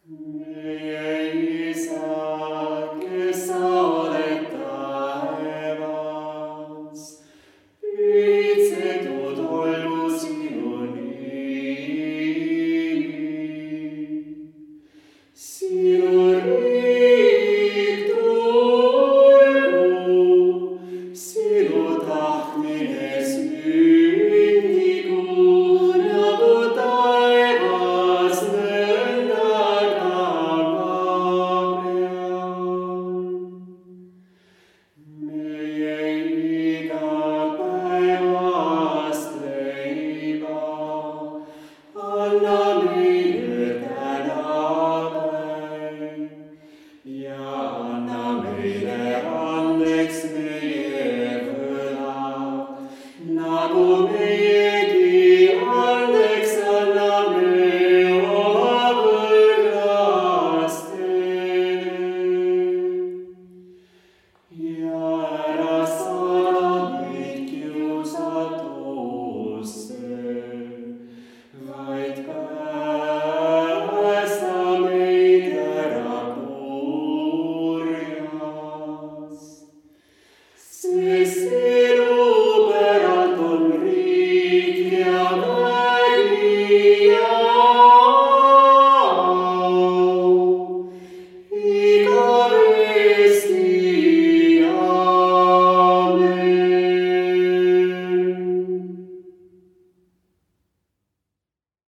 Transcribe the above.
Meie Isa, kes sa oled taevas, pühitsetud olgu sinu nimi. Sinu riik tulgu, sinu tahtmine sündigu, nagu taevas nõnda ka maa peal. Meie igapäevast leiba anna meile tänapäev ja anna meile andeks meie võlad, nagu meiegi andeks anname oma võlglastele. Ja ära saada meid kiusatusse, vaid päästa meid ära kurjast. Sest